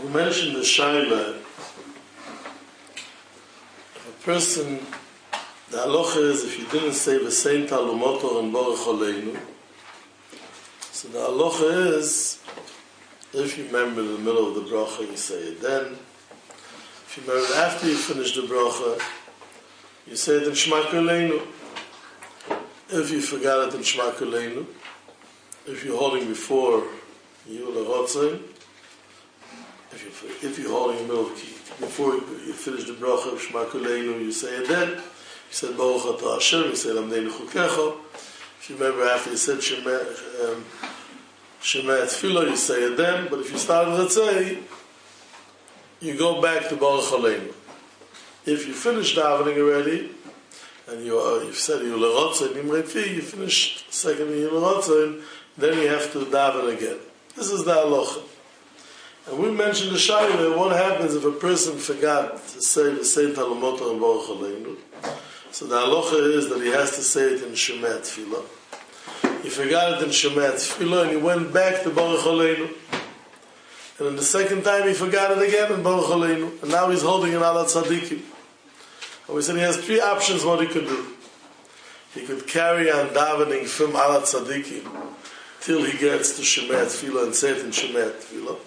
We mentioned the Shaila. If a person, the halacha is if you didn't say V'sein talumotor and Baruch Aleinu, so the halacha is if you remember in the middle of the bracha, you say it then. If you remember after you finish the bracha, you say it in Shema Kuleinu. If you forgot it in Shema Kuleinu, if you're holding before you l'rotzain, if you're holding in the middle of before you finish the bracha of Shema Kuleinu, you say it then. You said Baruch Atah Hashem, you said Amnei Nechukecha. If you remember after you said Shema Tefillah, you say it then. But if you start with Ratzei, you go back to Baruch Aleinu. If you finish davening already, and you've said you l'rotzain Nimrei Fi, you finished second you l'rotzain, then you have to daven again. This is the halacha. And we mentioned the Shaila, what happens if a person forgot to say the same Talamotor and Baruch Aleinu. So the halacha is that he has to say it in Shema Tefillah. He forgot it in Shema Tefillah and he went back to Baruch Aleinu. And then the second time he forgot it again in Baruch Aleinu. And now he's holding an Ala Tzadikim. And we said he has three options what he could do. He could carry on davening from Ala Tzadikim till he gets to Shema Tefillah and say it in Shema Tefillah.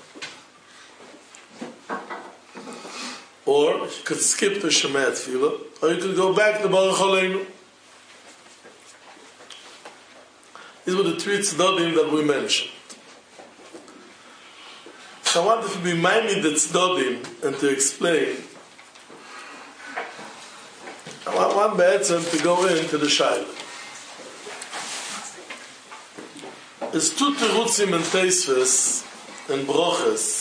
Or he could skip the Shema Tefillah, or you could go back to Baruch Aleinu. These were the three tzdodim that we mentioned. So I wanted to be minded the tzdodim and to explain. I want Be'etzem to go into the Shaila. There's two terutzim and teisves and broches.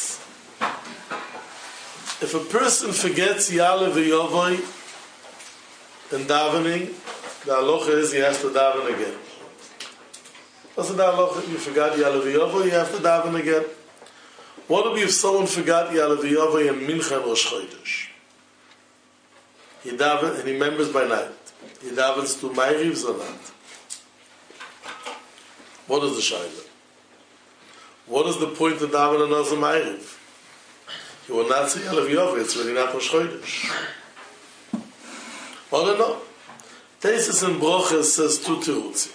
If a person forgets Yale v'Yovoi in davening, the halacha is he has to daven again. What's the halacha? You forgot Yale v'Yovoi, you have to daven again. What would be if someone forgot Yale v'Yovoi in Mincha and Rosh Chodesh? He davens and he remembers by night. He davens to Ma'ariv or not? What is the Shaila? What is the point of daven another Ma'ariv? You will not say Yale v'Yovoi, it's really not Rosh Chodesh. Or no. Teisus and Broches says two terutzim.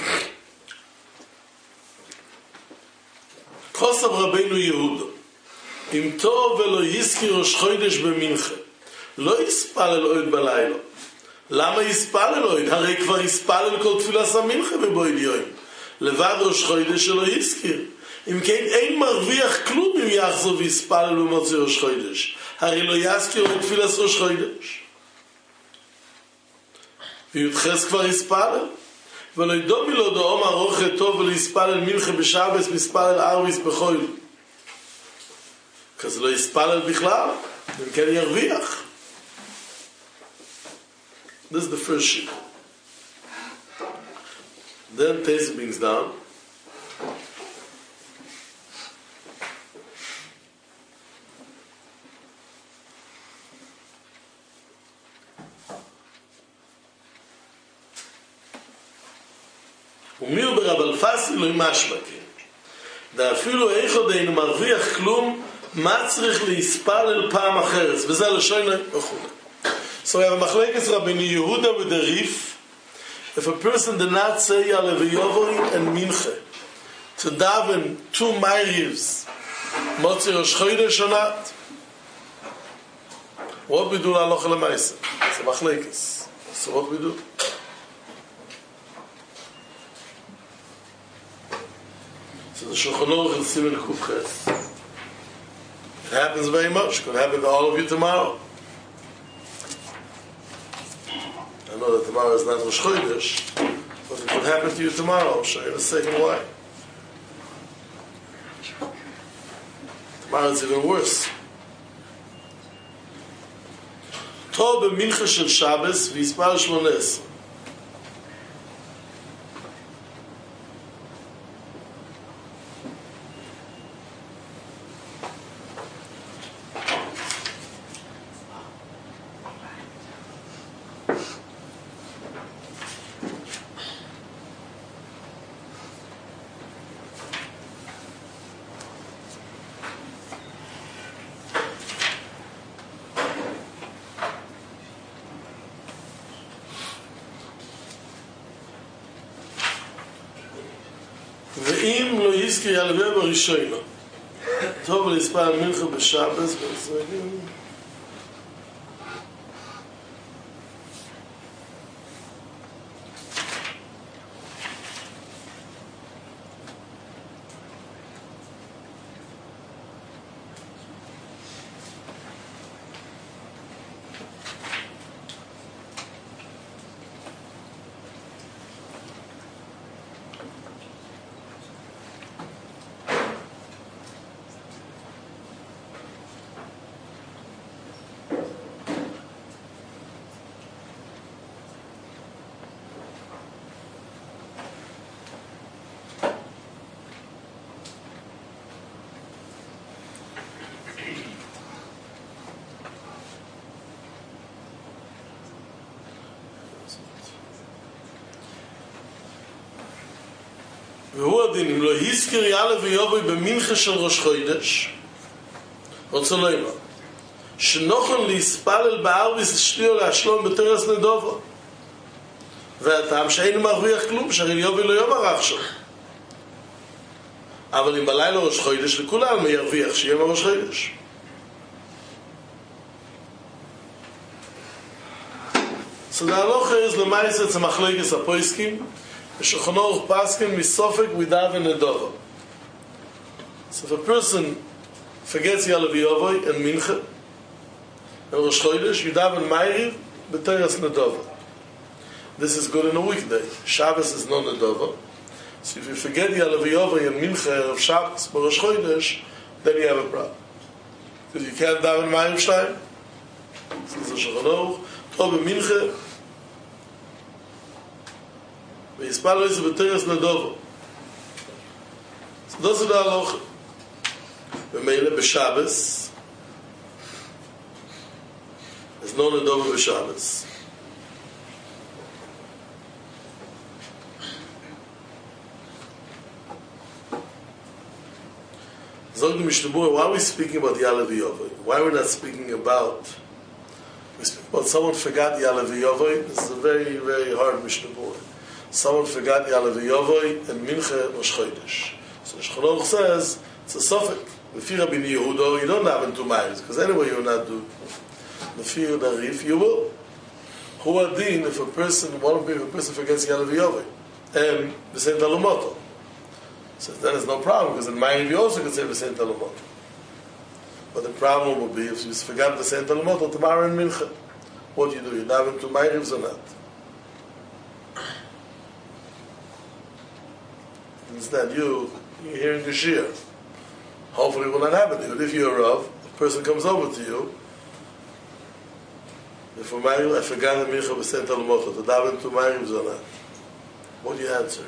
Kosav Rabbeinu Yehuda, Im tov velo yizki Rosh Chodesh b'mincha, lo yispalel oid balaylo. Lama yispalel oid? Harei kvar yispalel kol tfilas ha-mincha b'boid yoim. Levad Rosh Chodesh shelo yizkir. אם כן, אין מרוויח כלום אם יחזור ויספלל במוצאי ראש חודש. הרי לא יזכיר את תפילת ראש חודש. ויותחס כבר יספלל. ולא ידומי לו דאום ארוך טוב ולהספלל מלכה בשבס, מספלל ארוויס בחול. כזה לא יספלל בכלל. אם כן ירוויח. This is the first sheet. Then Tess brings down. ומיר ברב אלפסי לא ימשמע כן. דה אפילו איכו דיינו מרוויח כלום, מה צריך להספלל פעם אחרת? וזה לשון וכו'. So we have a machlekes Rabbeinu Yehuda with the Rif. If a person did not say Yale v'Yovoi and Mincha to daven two Ma'arivs, Motzei Rosh Chodesh or not, what we do l'alocha l'maisa? It's a machlekes. So what we do? So the Shulchan Aruch in Siman Kufches. It happens very much. It could happen to all of you tomorrow. I know that tomorrow is not Rosh Chodesh, but it could happen to you tomorrow. I'll show you in a second why. Tomorrow it's even worse. Tov b'mincha shel Shabbos v'yispal 18. ואם לא יזכיר ילווה בראשינו. טוב להספר מנחה בשבס ועזרים. והוא הדין, אם לא יזכיר יאללה ויובוי במנחה של ראש חודש, רוצה לא אמר, שנוכן להספלל בערביס שתיו להשלום בתרס נדובו, והטעם שאין מרוויח כלום, שהרי יובי לא יום ערך שם. אבל אם בלילה ראש חודש, לכולם ירוויח שיהיה מראש חודש. So the halacha is l'maisa it's a machlokes apoiskim, v'shulchan aruch paskin misofek without an nedova. So if a person forgets Yalav Yovoi and Mincha and Rosh Chodesh, Yudav and Ma'ariv b'teras nedova. This is good in a weekday. Shabbos is no nedova. So if you forget Yalav Yovoi and Mincha of Shabbos but Rosh Chodesh, then you have a problem. Because you can't daven Ma'ariv Shtayim. So this is Shulchan Aruch. Tov Mincha ויספל איזה בתרס נדובו. So זה הלוך. ומילא בשבס, אז לא נדובו בשבס. Zog the Mishnah Berurah, why are we speaking about Yalav Yovoi? Why are we not speaking about... We speak about someone forgot Yalav Yovoi. This is a very, very hard Mishnah Berurah. Someone forgot Yalav Yovoi and Mincha Rosh Chodesh. So the Shulchan Aruch says, it's a suffix. Lefi Rabbi Yehuda, you don't have in 2 miles, because anyway you will not do. Lefi Yehuda Rif, you will. Hu adin, if a person forgets Yalav Yovoi, and B'sein Talumoto. So then there's no problem, because in Ma'ariv you also could say B'sein Talumoto. But the problem will be, if you forgot B'sein Talumoto, tomorrow in Mincha, what do? You have in 2 Ma'arivs or not? Instead, you're hearing the shir. Hopefully it will not happen. But if you're a Rav, a person comes over to you, if I forgot the Mincha B'sein Talumoto, to daven 2 Ma'arivs or not, what do you answer?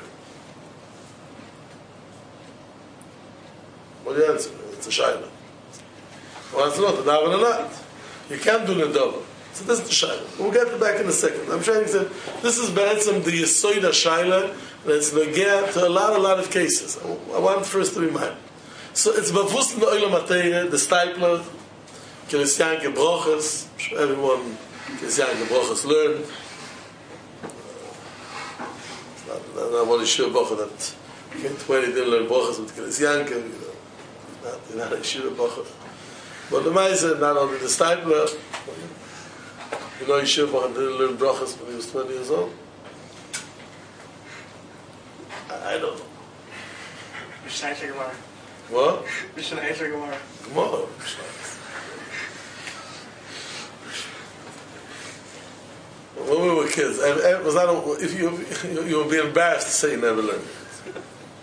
What do you answer? It's a shayla. Well, it's not, to daven or not. You can't do nedova. So this is the shayla. We'll get it back in a second. I'm trying to say, this is B'etzem the Yesoida shayla, and it's negea to a lot of cases. I want first to remind. So it's bavust in the Olam HaTeirah, the Stipler, Kirisyanke Brochas, everyone Kirisyanke Brochas learned. It's not one Yeshua Brocha that came to where he didn't learn Brochas with Kirisyanke, not a Yeshua Brocha. But the Maisa, not only the Stipler, you know Yeshua Brocha didn't learn Brochas when he was 20 years old. I don't know. What? Gemara. When we were kids, if you would be embarrassed to say you never learned it.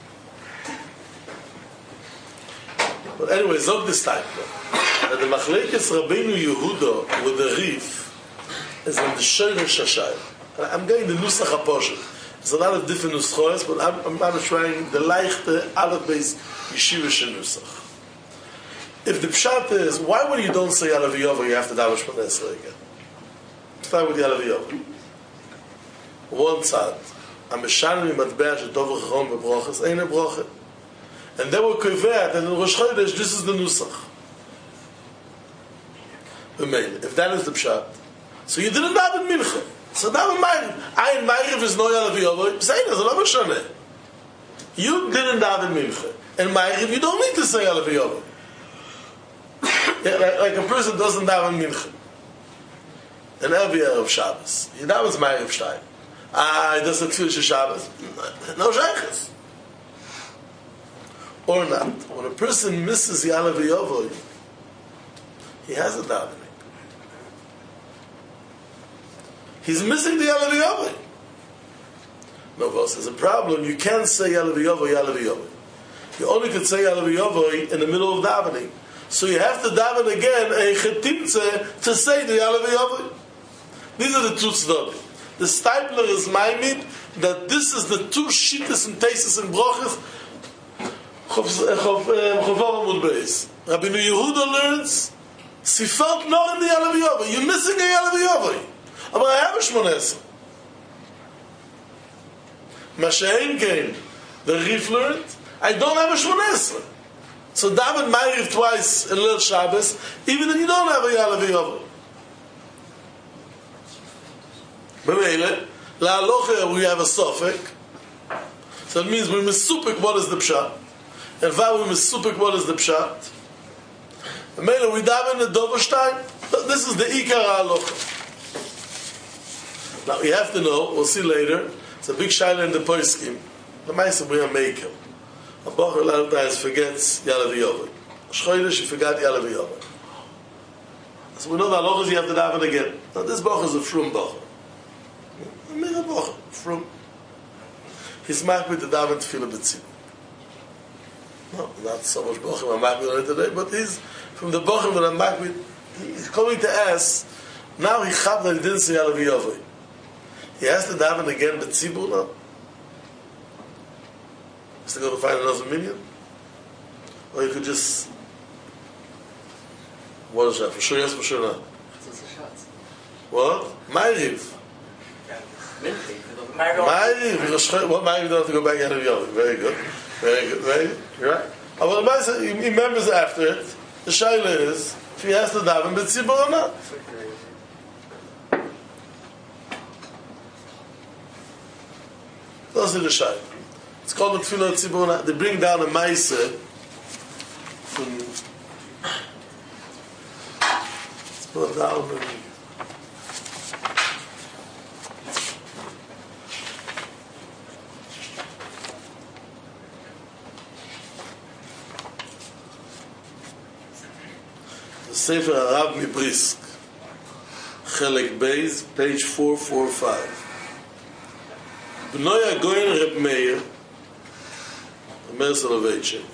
But anyway, Zog this type. That the Machlekes Rabbeinu Yehuda with the Rif is in the Shoresh Hashayla. I'm getting the Nusach HaPoshet. There's a lot of different nuschos, but I'm not trying the leichte, Aleph-based Yeshivish Nusach. If the pshat is, why when you don't say Yalav Yovoi, you have to daven Shmoneh Esrei again? Start with Yalav Yovoi. One side, I'm Meshanim Matbeah Shedov Chachom Bebrochas, Ein Brocha. And they were koveh, and in Rosh Chodesh, this is the Nusach. If that is the pshat, so you didn't daven Mincha. So daven Ma'ariv. Ein Ma'ariv is no Yalav Yovoi. Say it, it's not Meshane. You didn't daven mincha. And Ma'ariv, you don't need to say Yalav Yavai. Yeah, like a person doesn't daven mincha. And every year of Shabbos. He davens Ma'ariv Shtayim. He doesn't finish Shabbos. No shaykhs. Or not. When a person misses Yalav Yavai, he has a davening. He's missing the Yalav Yavai. No, boss, there's a problem. You can't say Yalav Yavai, Yalav Yavai. You only could say Yalav Yavai in the middle of davening. So you have to daven again a chetimtze to say the Yalav Yavai. These are the two tzedakah. The Stipler is maimid that this is the two shittas and tesis and brochas. Chovav Amud Beis. Rabbi Yehuda learns, she felt not in the Yalav Yavai. You're missing a Yalav Yavai. But I have a Shmonesra. Mashain came. The Rif learned, I don't have a Shmonesra. So daven Ma'ariv twice in Lil Shabbos, even if you don't have a Yalav Yavai. B'meile, la'alocha we have a suffix. So it means we're mesupik what is the pshat. And while we're mesupik what is the pshat. B'meile we daven the Dover Shtayim. This is the Ikar ha'alocha. Now you have to know, we'll see later, it's a big shaila in the Poskim. The Maisa we are maker. A Bocher a lot of times forgets Yalav Yavai. Shchoydish, he forgot Yalav Yavai. So we know the halachas you have to daven again. Now this Bocher is a frum Bocher. A mega Bocher, frum. He's makbid the daven tefillah b'tzibur. No, not so much Bocher I'm makbid on it today, but he's from the Bocher that I'm makbid. He's coming to ask, now he chab that he didn't say Yalav Yavai. He has to daven again b'tzibur now. Has to go to find another million? Or you could just... What is that? For sure yes, for sure no. What? Ma'ariv. Ma'ariv. What Ma'ariv don't have to go back out of Yom? Very good. Very good. Very good. You're right. But the Ma'ariv, he remembers after it. The shaila is, if he has to daven b'tzibur or not. Those are the shaila. It's called the Tefillah Tzibur. They bring down a Maisa from... Let's put it down. The Sefer Arav Mibrisk, Chelek Beis, page 445. B'noi HaGoyen Reb Meir, Meir Soloveitchik.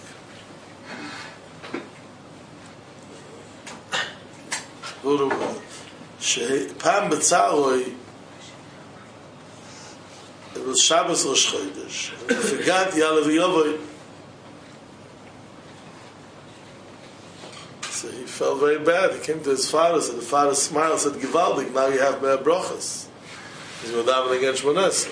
פעם בצערוי, it was Shabbos Rosh Chodesh. He forgot Yalav Yavai. So he felt very bad. He came to his father, and the father smiled, said, Givaldik, now you have mehr brachas. He's going daven against Shmonesra.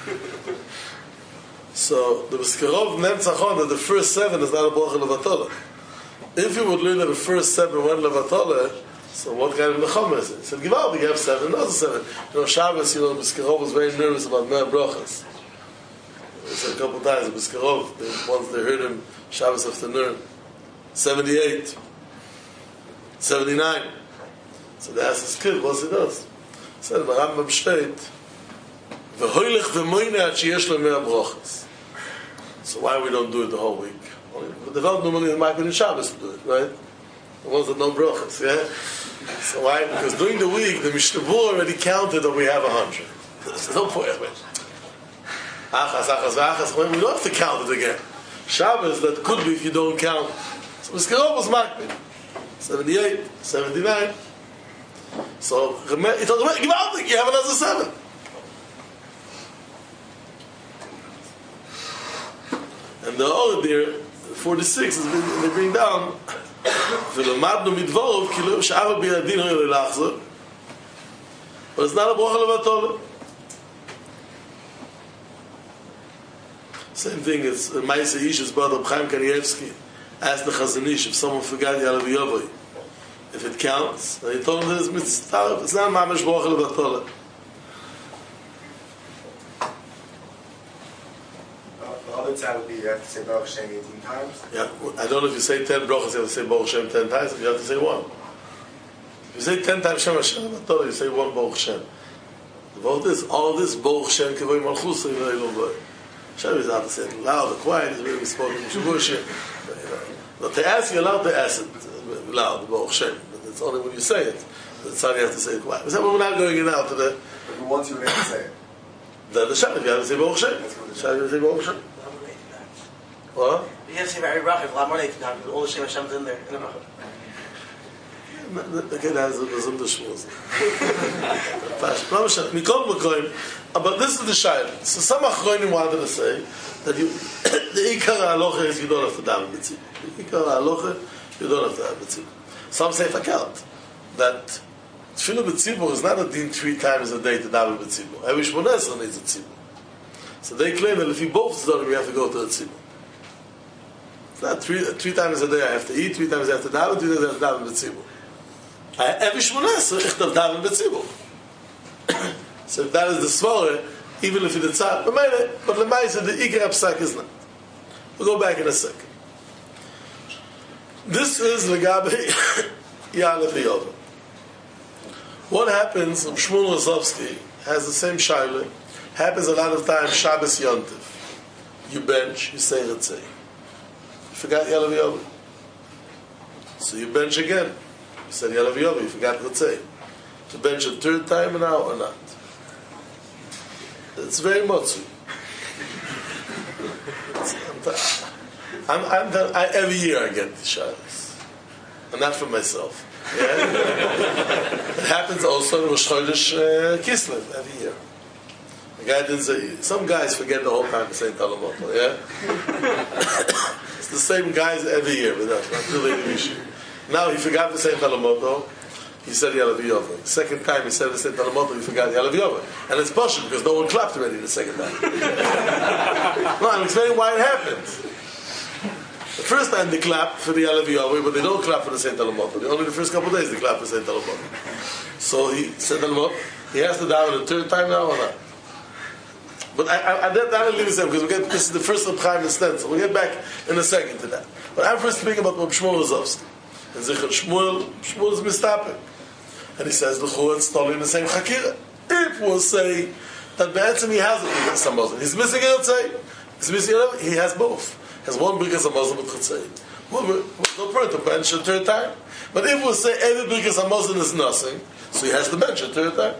So the B'skarov Nemtzachon that the first 7 is not a bracha levatala. If you would learn that the first 7 went levatala, so what kind of nechama is it? He said, Givaldik, you have 7, another 7. You know, Shabbos, B'skarov was very nervous about mehr brachas. He said a couple of times, B'skarov, once they heard him, Shabbos afternoon, 78, 79. So they asked his kid, what's he does? He said, Rambam steht, v'hoylech v'moyne at sheyesh lo mehr brachas. So why we don't do it the whole week? The developed normally in Makbid and Shabbos to do it, right? The ones that know brachas, yeah? So why? Because during the week, the Mishnah already counted that we have 100. There's no point. Achas, we don't have to count it again. Shabbos, that could be if you don't count. So B'skarov was Makbid. 78, 79. So, he told him, Givaldik, you have another 7. And the other there, 46, is they bring down, V'lemadnu midvorov, kilu sh'ava b'yadin ho'yel elachzer, but it's not a bracha levatola. Same thing, it's Maisa Ish's brother, Chaim Kanievsky, asked the Chazon Ish if someone forgot Yalav Yavai, if it counts. And he told him that it's mitzvah, it's not mamash bracha levatola. side would be you have to say Baruch Hashem 18 times. Yeah, I don't know if you say 10 brachas, you have to say Baruch Hashem 10 times, you have to say one. If you say 10 times Shem Hashem, I thought you say one Baruch Hashem. All this Baruch Hashem, Kevoi Malchus, Hashem is out to say it loud, quiet, is really spoken in Shavuot. But to ask, you're allowed to ask it loud, Baruch Hashem. But it's only when you say it. That's how you have to say it quiet. But we're not going in out to the... But once you have to say it. Then the Shabbat, you have to say Baruch Hashem. Shabbat, you have to say Baruch Hashem. What? You have to say very bracha, a lot more than because all the Shem Hashem's in there. In the bracha. The kid has a besonders shmuz. Mikol Mekoim. But this is the shayla. So some achronim wanted to say that the ikar halacha is you don't have to daven b'tzibur. The ikar halacha you don't have to have b'tzibur. Some say fakalt that tefillah b'tzibur is not a din 3 times a day to daven b'tzibur. Every Shmoneh Esrei needs a tzibur. So they claim that if you both tzibur, we have to go to a tzibur. It's not three times a day I have to eat, 3 times I have to daven, 3 times I have to daven b'tzibur. Every Shmoneh Esrei ich darf daven b'tzibur. So if that is the svara, even if it's tzad, but the ma'aseh, the ikar psak is not. We'll go back in a second. This is legabe Ya'aleh v'Yova. What happens? Shmuel Rozovsky has the same shaila. Happens a lot of times. Shabbos Yontif. You bench, you say Ritzei. You forgot Ya'aleh v'Yova. So you bench again. You said Ya'aleh v'Yova. You forgot Ritzei. To bench a third time now or not? It's very motzui. Every year I get the shabbos, and not for myself. Yeah? It happens also in Rosh Chodesh Kislev every year. The guy didn't say. Some guys forget the whole time to say Talamoto. Yeah, it's the same guys every year, but that's not really the issue. Now he forgot to say Talamoto. He said Ya'aleh v'Yova. Second time he said the same Talamoto, he forgot Ya'aleh v'Yova. And it's partial because no one clapped already the second time. No, I'm explaining why it happened. The first time they clap for the Ya'aleh v'Yova, but they don't clap for the same Talamoto. Only the first couple of days they clap for the same Talamoto. So he said Talamoto. He has to daven the third time now or not? But I don't leave it there because this is the first of Chaim Stencil. We'll get back in a second to that. But I'm first speaking about Shmuel Rozovsky. And Zichar Shmuel is mistapik. And he says, L'chur it's totally in the same chakira. If we'll say that Be'etzim he has a Birkas HaMazon. He's missing a Ritzei. He's missing a He has both. He has one Birkas HaMazon with Ritzei. Well, no point to bench a third time. But if we'll say every Birkas HaMazon is nothing, so he has to bench a third time.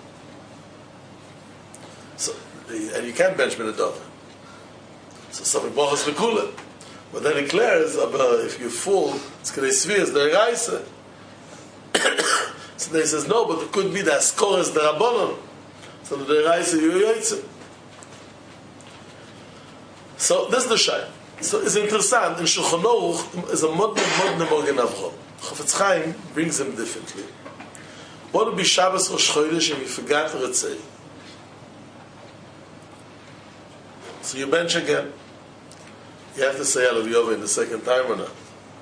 So, and you can't bench Minadova. So something Bochas V'Kula. But then he declares about if you fall, it's Kedei Svias, the Reise. So then he says, no, but it could be the Askores, the Rabbanon. So the Reise, you Yoitze. So this is the Shai. So it's interesting. In Shulchan Aruch is a modern Morgen Avrom. Chafetz Chaim brings him differently. What would be Shabbos Rosh Chodesh if you forgot Ritzei? So you bench again. You have to say Ya'aleh v'Yova in the second time or not?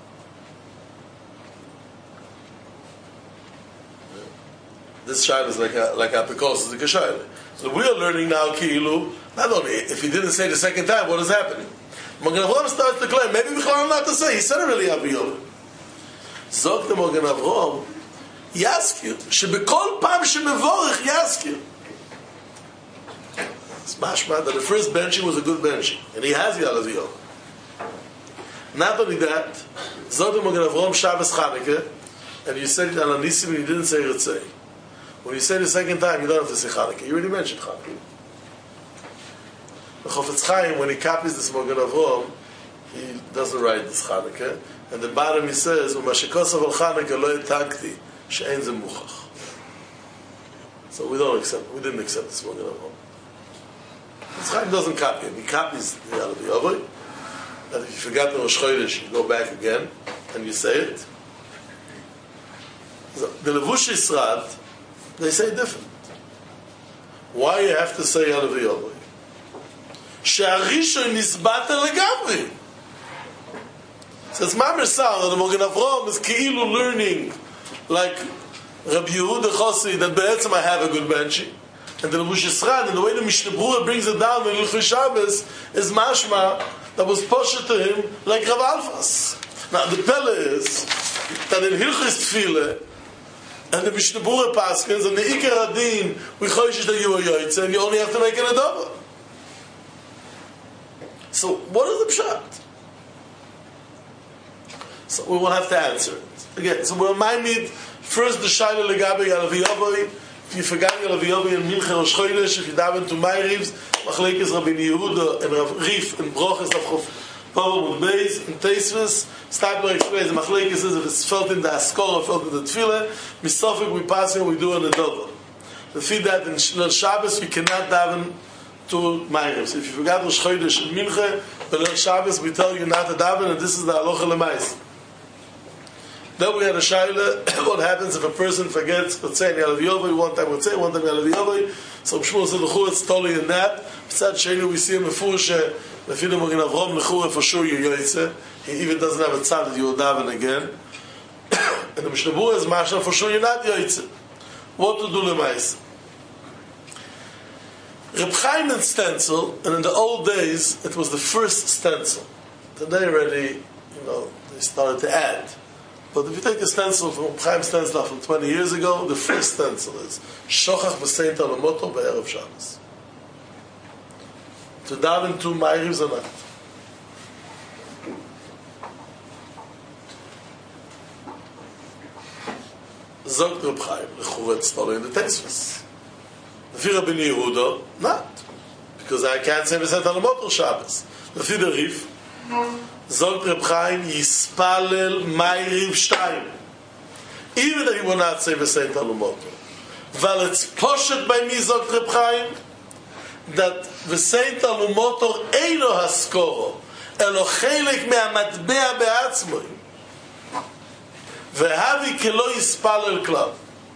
This shayla is like apikos is a kashayla. So we are learning now ki'ilu. Not only if he didn't say the second time, what is happening? Magen Avraham starts to claim maybe Bichlal not to say. He said already Ya'aleh v'Yova. Zok the Magen Avraham yaskir shebekol pam shemevorich yaskir. It's mashma that the first benching was a good benching, and he has Ya'aleh v'Yova. Not only that, Zod Magen Avraham Shabbos Chanukah, and you said it on Anisim and you didn't say Ritzei. When you say the second time, you don't have to say Chanukah. You already mentioned Chanukah. The Chafetz Chaim, when he copies this Magen Avraham, he doesn't write this Chanukah, and the bottom he says, "Umashikosav al Chanukah lo etagti she'ein ze muchach." So we didn't accept this Magen Avraham. Chafetz Chaim doesn't copy him. He copies the Ya'aleh v'Yova. That if you forgot the Rosh Chodesh, you go back again and you say it. So, the Levush Yisrad, they say different. Why you have to say Ya'aleh v'Yova? She'arishon nisbata legamri. Says Mamer Sal, the Magen Avraham is keilu learning like Rabbi Yehuda Chossi that be'etzem I have a good benching, And the Levush Yisran, and the way the Mishnah Berurah brings it down in Hilchos Shabbos is mashma that was poshed to him like Rav Alfas. Now the pelle is that in Hilchos Tefillah and the Mishnah Berurah paskins and the Ikar Adin we choishes that you are yoytze and you only have to make an adava. So what is the pshat? So we will have to answer it again. So we'll remind me first the Shaila Legabe Yalavi Yavoy. If you forgot Yalavi Yavoy and Mincha Rosh Chodesh, if you daven to Ma'ariv, Machlekes Rabbi Yehuda and Rav Rif and Broches of Pavel and Beis and Teisves. Stapler explains the Machlekes is if it's felt in the Askor or felt in the Tefillah. Misofik we pass here, we do an Adova. The feed that in Shabbos you cannot daven to Ma'ariv. So if you forgot Rosh Chodesh and Mincha, but on Shabbos we tell you not to daven, and this is the Halacha L'Mais. Then we had a shaila, what happens if a person forgets, let's say, Yalav Yovai, one time we'll say, one time Yalav Yovai, so Shmuel said, L'chur, it's totally in that. B'tzad Sheni, we see him before, Lefidim Magen Avrom, L'chur, for sure you're Yoytze. He even doesn't have a tzad that you will daven again. And the Mishnah Berurah is Mashal, for sure you're not Yoytze. What to do L'mais? Reb Chaim and stencil, and in the old days, it was the first stencil. Today already, they started to add. But if you take a stencil from Chaim stencil from 20 years ago, the first stencil is Shochach B'Sein Talamoto B'Erev Shabbos. To daven two Ma'ariv a night. Zogt Reb Chaim, L'chur it's in the Teisves. Lefi Rabbi Yehuda, not. Because I can't say B'Sein Talamoto Shabbos. Lefi the Rif, Zogt Reb Chaim Yispalel Ma'ariv Shtayim. Even that he will not say V'sein Talumoto. Weil it's poshet by me, Zogt Reb Chaim, that V'sein Talumoto eino haskoro, elo chelek me'amatbea be'atzmoi. Ve'havi kelo Yispalel Klav.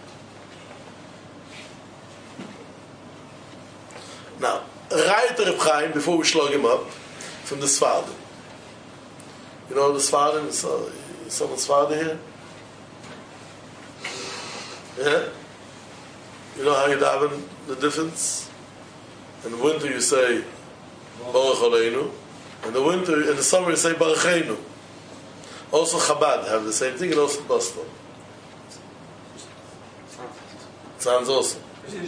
Now, Rayet Reb Chaim, before we slug him up, from the Sfardim. You know the Sfardim? Is someone's father here? Yeah? You know how you daven the difference? In the winter you say Baruch Aleinu. In the summer you say Barucheinu. Also Chabad have the same thing, and also Boston. Sounds awesome.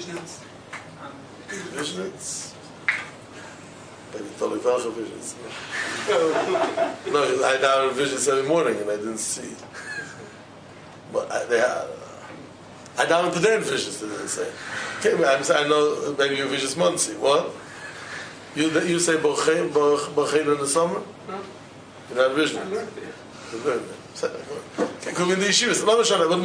Vishnitz. Maybe totally visions. No, I downloaded visions every morning and I didn't see it. But I downloaded today in visions, they didn't say. Okay, I know maybe you visions Muncie. What? You say Bochein in the summer? No. You're not vision. I learned it. You learned it. Okay, could be in the yeshivas. I'm not sure. But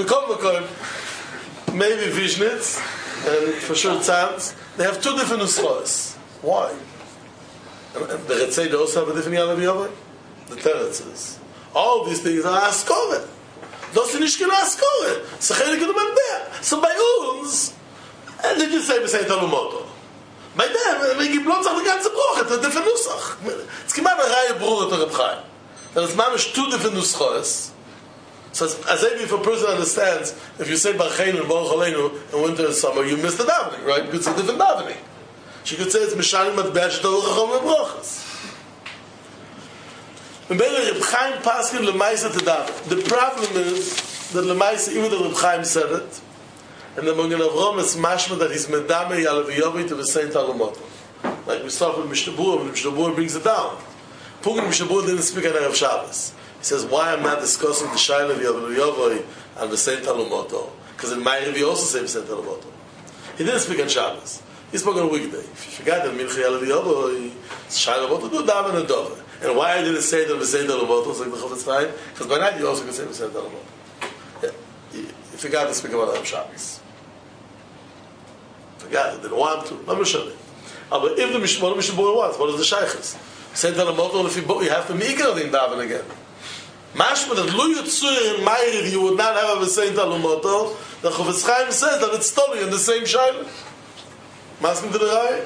maybe Vishnitz and for sure Tzantz, they have two different nuschos. Why? And the Retzei, they also have a different Yalav Yovai. The Teretzes. All these things are Askoret. Those are nicht Askoret. So chelik of the Matbea. So by uns, and they just say V'sein Talumoto. By them, we give lots of the ganze Bruch. It's a different Nusach. It's kemat a Reihe Bruch to Reb Chaim. That it's mamish two different Nuschos. So as if a person understands, if you say Barucheinu and Baruch Aleinu in winter and summer, you miss the davening, right? Because it's a different davening. She could say it's Mishalim Matbea Sh'Torah Chacham V'Brochas. The problem is that Lemaisa, even though Reb Chaim said it, and the Magen Avrom is mashma that he's medame Yalav Yovai to V'sein Talumoto. Like we start with Mishnah Berurah, and Mishnah Berurah brings it down. Pugin Mishnah Berurah didn't speak on Erev Shabbos. He says, why I'm not discussing the Shaila of Yalav Yovai and V'sein Talumoto? Because in Ma'ariv he also says V'sein Talumoto. He didn't speak on Shabbos. He spoke on a weekday. If you forgot that Mincha Yalav Yovai, Shaila Moto, do daven and dover. And why I didn't say that V'sein Talumoto, like the Chofetz Chaim? Because by night you also can say V'sein Talumoto. Yeah. You forgot to speak about Erev Shabbos. Forgot it, didn't want to. Not Mishnah. But if the Mishnah Berurah wants, what is the Shaykhs? V'sein Talumoto, if you have to make it in daven again. Mashma that Lu Yitzur in Ma'ariv you would not have a V'sein Talumoto, the Chofetz Chaim says that it's totally in the same Shaila. Masking to the Rai.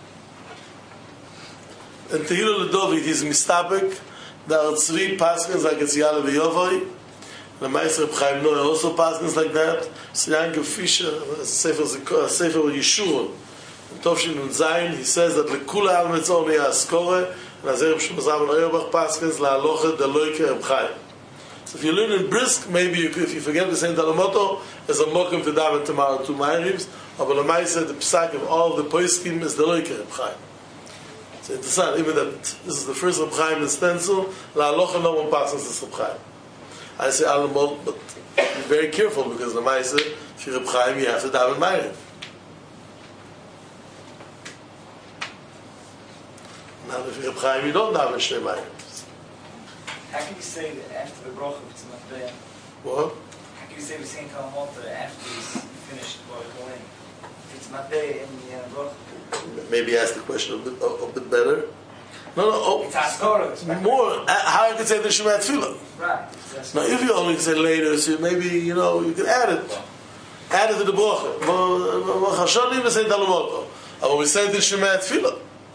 And Tehillah L'Dovid, he's mistabek. There are three paskins like it's Yalav Yovai. The Ma'aser Reb Chaim Noah also paskins like that. Yankel Fisher, Sefer Yeshurun, In Tovshin und Zayin, he says that lekula al metzoni askore, and as Reb Shmuel Auerbach paskins la aloche de loike Reb Chaim. So if you learn in brisk, maybe if you forget the same Talamoto, there's a mokum to daven tomorrow 2 Ma'arives, but the Maisa, the psak of all the poskim is the loike Reb Chaim. So it's interesting, even that this is the first Reb Chaim in stencil, la aloche no one passes this Reb Chaim. I say alamot, but be very careful because the Maisa, if you're Reb Chaim, you have to daven Ma'ariv. Now, if you're Reb Chaim, you don't daven Shnei Ma'ariv. How can you say that after the bracha if it's not there? What? How can you say the same Kalamota after he's finished Baruch Olam? If it's not there in the bracha? Maybe ask the question a bit better. No. It's Haskara. More. How I could say the Shema Tefillah. Right. Now, if you only say later, so maybe, you can add it. Add it to the bracha. Chashonim we say Talamoto. But we say the Shema Tefillah.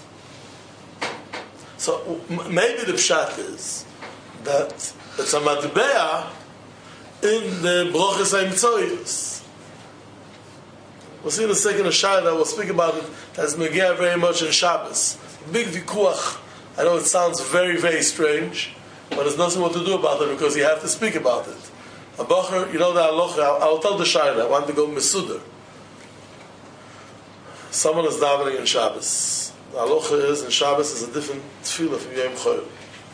So maybe the pshat is that it's a matbeah in the brochas ha'imtzoyos. We'll see in a second a shayla that we'll speak about it as Megillah very much in Shabbos. Big vikuach. I know it sounds very, very strange, but there's nothing what to do about it because you have to speak about it. A bocher, the halacha, I'll tell the shayla, I want to go Mesuder. Someone is davening in Shabbos. The halacha is, in Shabbos is a different tefillah from Yom Chol.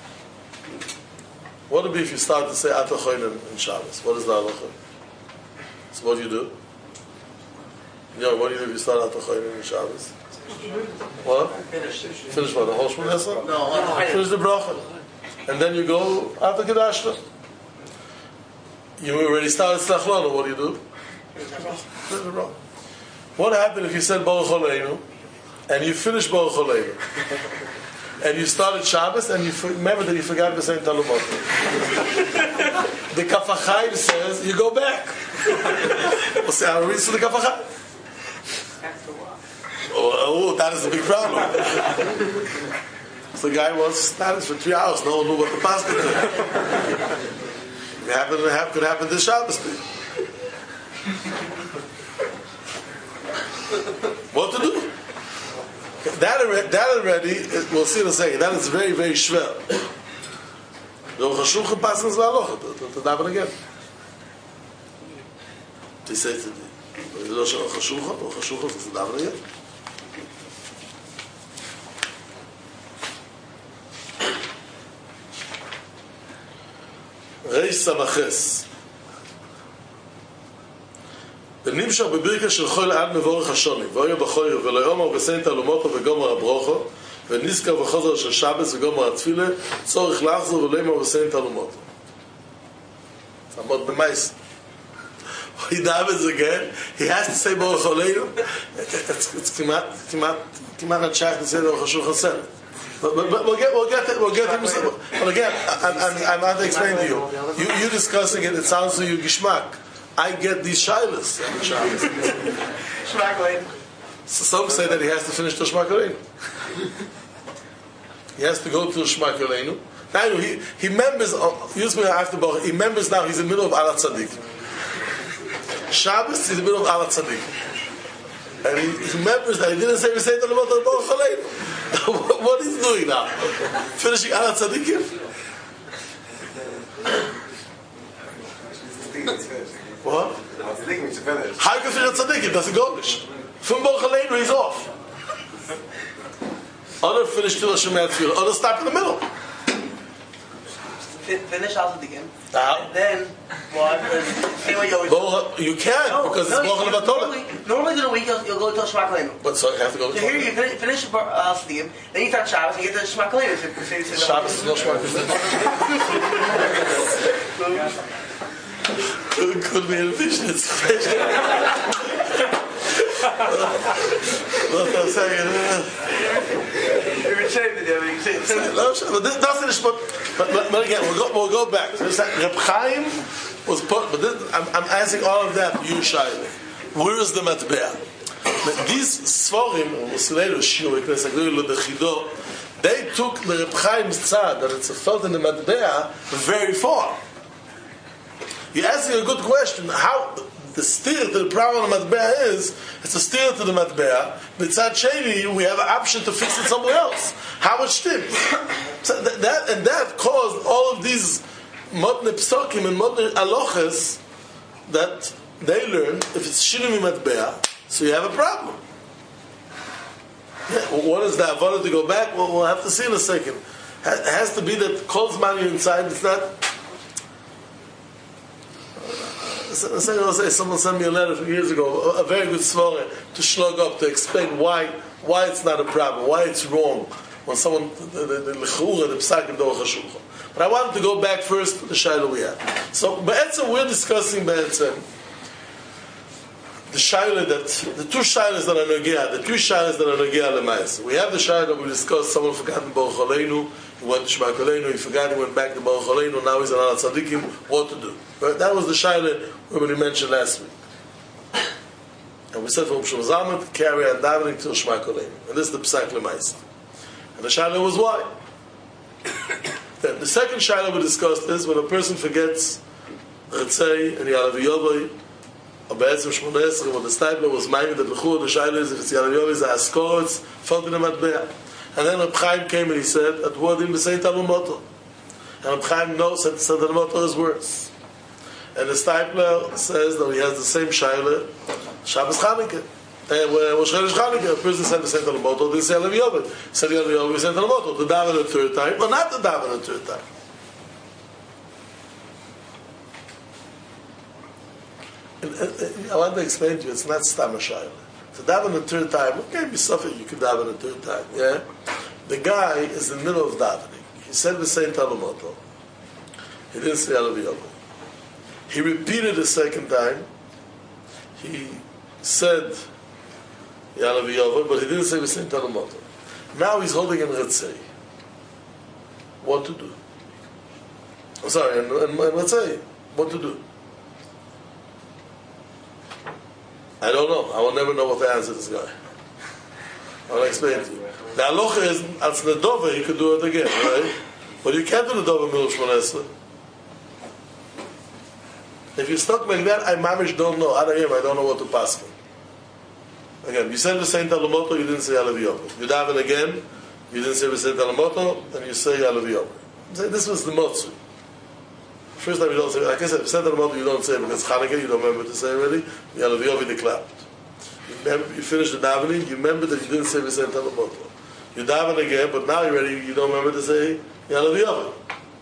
What would it be if you start to say Ata Choynen in Shabbos? What is the halacha? So what do you do? What do you do if you start Ata Choynen in Shabbos? What? Finish what? The whole Shmona Esrei? No, finish the bracha. And then you go Ata Kedashta. You already started Tzlachlona, what do you do? Finish the bracha. What happened if you said Baruch Aleinu and you finish Baruch Aleinu? And you started Shabbos, and you remember that you forgot the same Talmud. The Kaf HaChaim says, you go back. We'll say, I'll read to the Kaf HaChaim. Oh, that is a big problem. So the guy was status for 3 hours, no one knew what the pastor did. It could happen this Shabbos. What to do? That already, we'll see in a second, that is very, very schwer. The Chashukha passes the halacha, to daven again. He says to the Chashukha to daven again. Reish Samaches. ונמשך בברכה של חול עד מבורך השונים ואויה בחויר ולא יאמר בסן תלומותו וגומר הברוכו ונזכר בחוזר של שבס וגומר התפילה צורך לחזור ולא יאמר בסן תלומותו תעמוד במייס he daves again he has to say ברוך עלינו it's כמעט נשאר to say ברוך השולחן סנט we'll get him but again I'm not explaining to you discussing it sounds to you geschmack I get these shilas. So some say that he has to finish the Shema Koleinu. He has to go to Shema Koleinu. Now he members. He members now. He's in the middle of Alat Tzaddik. Shabbos. He's in the middle of Alat Tzaddik, and he remembers that he didn't say we say the Baruch Aleinu. What is he doing now? Finishing Alat Tzaddikim. What? How can you finish tzaddikim? Doesn't go English. From Baruch Aleinu, he's off. Other finish till Shema Tefillah. Other stop in the middle. Finish Al Tzaddikim. Then what? You can't because it's Baruch Aleinu. Normally in a week you'll go to Shema Koleinu. But so you have to go to. So here you finish Al Tzaddikim, then you start Shabbos and you get to Shema Koleinu. Shabbos is not Shema Koleinu. Could be a fish. It's fish. What I'm saying. You're ashamed of it. But this doesn't. But again, we'll go back. So Reb Chaim was put. But I'm asking all of that. You Shaila. Where is the matbeah? These Sforim, they took the Reb Chaim's tzad that it's felt in the matbeah very far. You're asking a good question. How the steer to the problem of the matbea is, it's a steer to the matbea. B'tzad sheni, we have an option to fix it somewhere else. How it stimmt. So that caused all of these modne psokim and modne aloches that they learn, if it's shinu matbea, so you have a problem. Yeah, what is that? Avodah to go back? Well, we'll have to see in a second. It has to be that calls money inside. It's not. Someone sent me a letter a few years ago, a very good svara to shlug up to explain why it's not a problem, why it's wrong when someone the psakim do chashulchan. But I wanted to go back first to the shayla we had. So Be'etzem, we're discussing Be'etzem the shayla that the two shaylas that are nogea, the two shaylas that are nogea lemais. We have the shayla that we discussed. Someone forgot in Baruch Aleinu. He went to Shema Koleinu. He forgot. He went back to Baruch Aleinu. Now he's an Al Tzadikim. What to do? Right? That was the shayla we mentioned last week. And we said from Shom Zalman carry on davening till Shema Koleinu. And this is the psak lemais. And the shayla was why. Then the second shayla we discussed is when a person forgets Ritzei and Yalav Yovai. Be'etzem Shmoneh Esrei, what the Steipler was minded that l'chur the shayla is if it's Yalav Yovai is a askorets felt in the matbea. And then Reb Chaim came and he said at Wodim b'Sein Talmud Moto. And Reb Chaim knows that Talmud Moto is worse. And the Steipler says that he has the same shayla Shabbos Chanukah. Was Chodesh Chanukah, a person said b'Sein Talmud Moto, didn't say Yalav Yovai. Said Yalav Yovai b'Sein Talmud Moto, to daven a third time, or not to daven a third time. I want to explain to you, it's not Stam Shayla. To daven a third time, okay, be suffering, you could daven a third time, yeah? The guy is in the middle of davening. He said the same Talmud Moto. He didn't say Yalav Yovai. He repeated the second time. He said Yalav Yovai, but he didn't say the same Talmud Moto. Now he's holding in Ritzei. What to do? I'm sorry, and Ritzei, what to do? I don't know. I will never know what to answer this guy. I will explain to you. The halacha is, as Nedova, he could do it again, right? But you can't do the Nedova middle of Shmoneh Esrei. If you're stuck like that, I mamish don't know. I don't know what to pass me. Again, you said the same Talmud Moto, you didn't say Yalav Yovai. You daven again, you didn't say the same Talmud Moto, and you say Yalav Yovai. This was the Motzu. First time you don't say, like I said, Talmud Moto you don't say because Chanukah, you don't remember to say already, Yalav Yovai declared. You finish the davening, you remember that you didn't say the same Talmud Moto. You daven again, but now you're ready, you don't remember to say Yalav Yovai.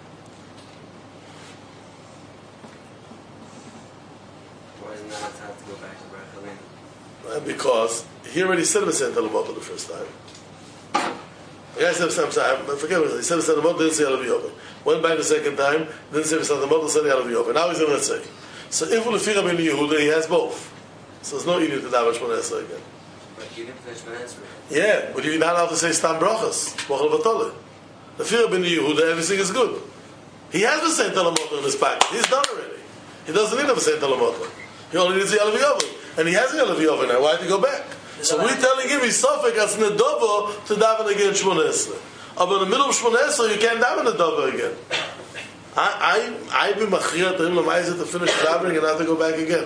Why isn't that time to go back to Baruch Aleinu? Because he already said the same Talmud Moto the first time. The guy said the same time, I forget what he said the same Talmud Moto, didn't say Yalav Yovai. Went back the second time, didn't say the same Talmud Moto, said Yalav Yovai. Now he's in Ritzei. So if Ulefir Rabbeinu Yehuda, he has both. So there's no Yidin to daven Shmoneh Esrei again. But you didn't finish Shmoneh Esrei. Yeah, but you're not allowed to say Stam Brachas. Bochel Vatole. The Fir Rabbeinu Yehuda, everything is good. He has the same Talmud Moto in his pocket. He's done already. He doesn't need the same Talmud Moto. He only needs the Yalav Yovai. And he has the Yalav Yovai now. Why did he go back? So we're telling him he's Sofek as Nedovo to daven again Shmoneh Esrei. But in the middle of Shmoneh Esrei, you can't daven Nedovo again. I've been machriya to him to finish davening and not to go back again.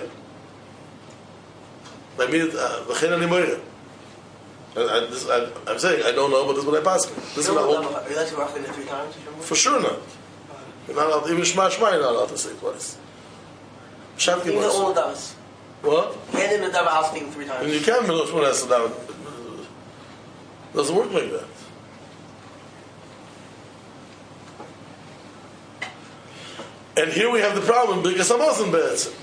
I mean, I'm saying I don't know, but this is what I pass. This is what I hold. Are you allowed to roughly 3 times? For sure not. You're not allowed, even Shema Shema, you're not allowed to say it twice. Shavki Even was. all does. What? And in the double house thing 3 times. And you can't middle Shmoneh Esrei daven. Doesn't work like that. And here we have the problem because I'm Muslim be'etzem.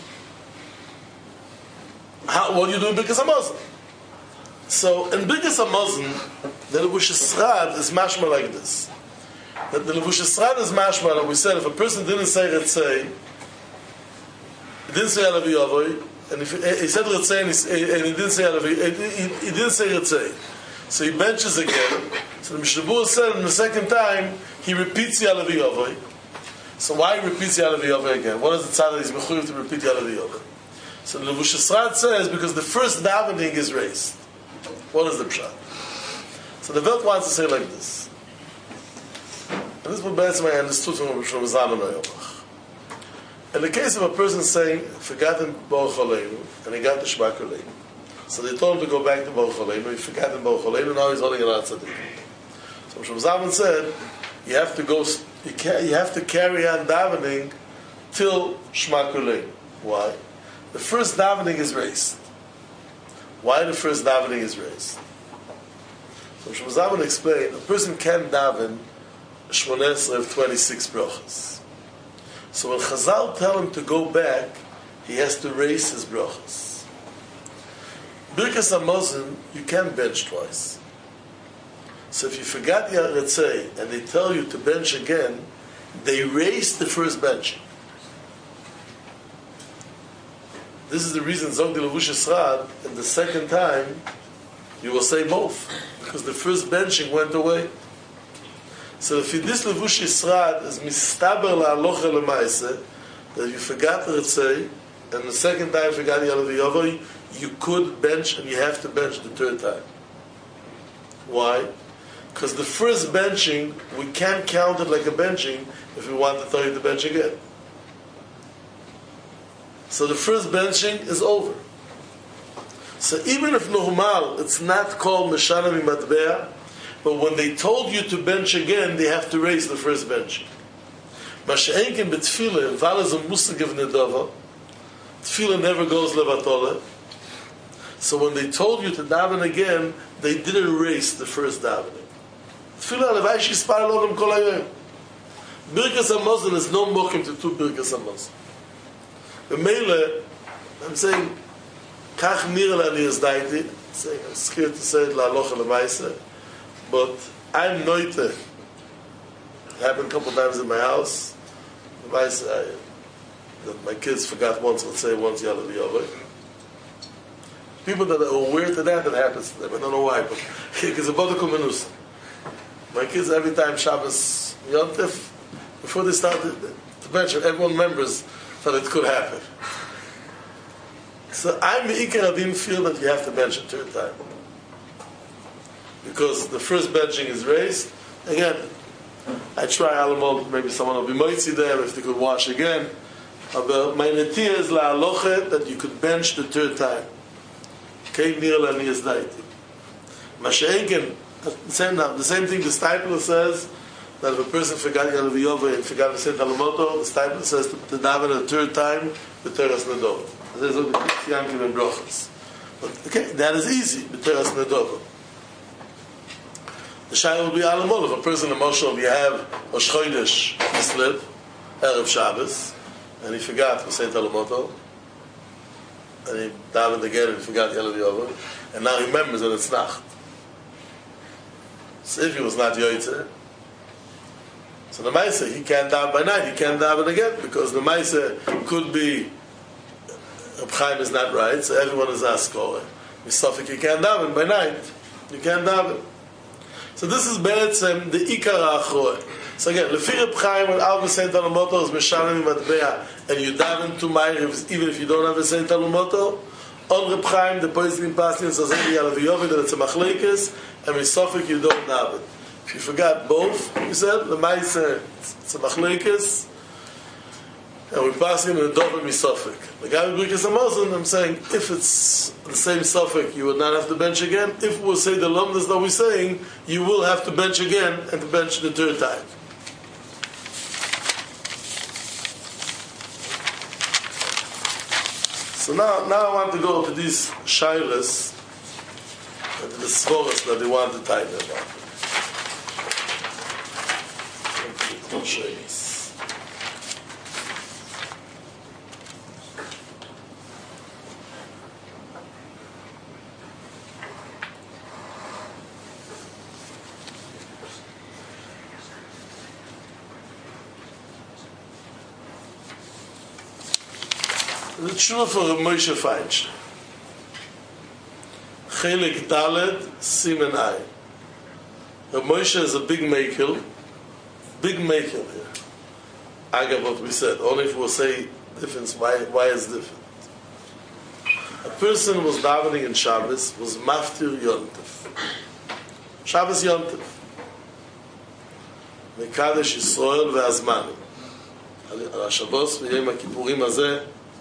What do you do in Birkas HaMazon? So in Birkas HaMazon, the Levush Esrad is mashma like this. That the Levush Esrad is mashma, like we said, if a person didn't say Ritzei, he didn't say Yalav Yovai, and if he said Ritzei and he didn't say Yalav Yovai, he didn't say Ritzei. So he benches again. So the Mishnah Berurah said in the second time, he repeats Yalav Yovai. So why he repeats Yalav Yovai again? What is the tzad that he's mechuyev to repeat Yalav Yovai? So the Levush Esrad says because the first davening is raised. What is the pshat? So the Welt wants to say like this. And this is what I understood from Shlomo Zalman Auerbach. In the case of a person saying, forgotten Baruch Aleinu, and he got the Shema Aleinu. So they told him to go back to Baruch Aleinu, he forgot in Baruch Aleinu, now he's holding an Tzaddik. So Shlomo Zalman said, you have to carry on davening till Shema Aleinu. Why? The first davening is raised. Why the first davening is raised? So Shlomo Zalman explained, a person can daven Shmoneh Esrei of 26 brachas. So when Chazal tell him to go back, he has to raise his brachas. Birkas Hamazon, you can't bench twice. So if you forgot your Retzei and they tell you to bench again, they raise the first benching. This is the reason Zog de Levush Yisrad, and the second time, you will say both. Because the first benching went away. So if this Levush Yisrad is mistaber la'alocha l'maise, that you forgot the Retzei, and the second time forgot Yalav Yavai, you could bench, and you have to bench the third time. Why? Because the first benching, we can't count it like a benching if we want to tell you to bench again. So the first benching is over. So even if normal, it's not called Meshana Mimatbea, but when they told you to bench again, they have to raise the first benching. Masha'enken betfila, val is a musig of nedava, tefillah never goes levatola. So when they told you to daven again, they didn't raise the first davening. Tefillah levai shispar logam kol hayom. Birkas Hamazon is no mokim to two Birkas Hamazon. The Mele, I'm saying, kach nira lani is daiti, I'm scared to say it la'alocha l'maisa, but I'm noite. It happened a couple times in my house. That my kids forgot once, let's say once Yalav Yavai. People that are aware to that, it happens to them. I don't know why, but it's a bodikul menusa. My kids, every time Shabbos Yom Tov, before they started to bench, everyone remembers that it could happen. So I didn't feel that you have to bench a third time. Because the first benching is raised. Again, I try alamol, maybe someone will be moitzi there if they could wash again. But my netia is la'aloche that you could bench the third time. Okay, nir la'ni is daiti. Masha'enken, the same thing the Stipler says, that if a person forgot Yalav Yavai and forgot to say Talamoto, the Stipler says to daven a third time, the Teras Nedova. There's a Yankim and Brochas. But okay, that is easy, the Teras Nedova. The Shai will be Alamol. If a person emotional, you have Rosh Chodesh Kislev, Erev Shabbos, and he forgot to say Talamoto, and he davened again and he forgot Yalav Yavai, and now he remembers that it's Nacht. So if he was not Yoitze, so the Maisa, he can't daven by night, he can't daven again, because the Maisa could be, Reb Chaim is not right, so everyone is Askor. Misafik, you can't daven by night, you can't daven. So this is Be'etzem, the Ikar HaAchroy. So again, Lefi Reb Chaim, when Al V'Sein Talamoto is Meshanim Matbea, and you daven to Ma'ariv, even if you don't have V'Sein Talamoto, on Reb Chaim, the Poislin Pastin says, Yalav Yavai, that it's a Machlekes, and Misafik, you don't daven. If you forgot both, we said, the Ma'aser, it's a Machlekes, and we pass him in a Dover Misafik. The guy with Birkas Hamazon, I'm saying, if it's the same Safik, you would not have to bench again. If we'll say the Lomdas that we're saying, you will have to bench again, and to bench the third time. So now I want to go to these Shailas, and the Svoras that they want to tie them about. I'll show you this. The tshuva for Moshe Feinstein. Chelik Dalet Simen Ay. Moshe is a big makel here. Agav what we said. Only if we'll say difference, why is different. A person was davening in Shabbos, was maftir Yontif. Shabbos Yontif. Mekadesh Yisrael ve'azmanim. על השבוס ויום הכיפורים הזה,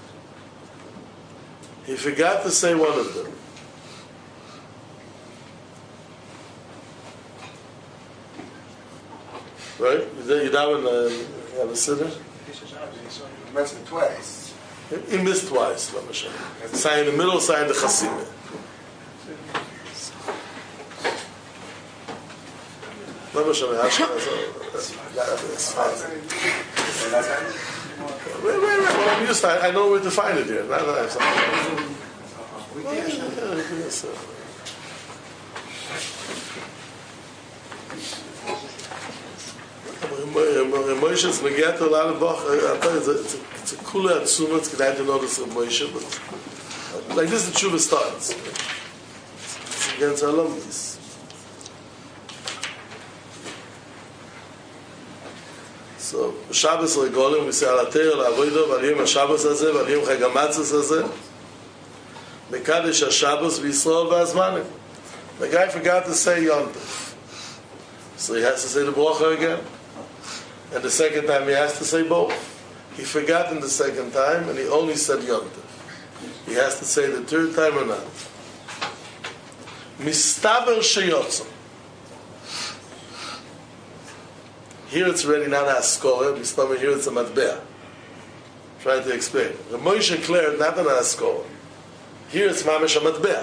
he forgot to say one of them. Right? You daven have a siddur? You mentioned it twice. He missed twice, let me show you. Sign in the middle, sign the chasima. Let me show you. Wait. Well, I'm used to, I know where to find it here. Not that I have something. Moshe's Megat a lot of Bach. It's a cooler Atzuma. It's glad to know this of Moshe, but like this, the tshuva starts. It's against our alumnis. So Shabbos Regolim, we say Alater La'avodo V'Aliyim HaShabbos Hazeh V'Aliyim Chag HaMatzos Hazeh Mekadesh HaShabbos V'Yisrael V'Azmanim. The guy forgot to say Yom Tov, so he has to say the bracha again. And the second time he has to say both. He forgot in the second time and he only said Yom Tov. He has to say the third time or not. Mistaber Sheyotzim. Here it's already not a haskora. Mistaber here it's a matbea. Trying to explain. The Moshe declared not an haskora. Here it's mamish a matbea.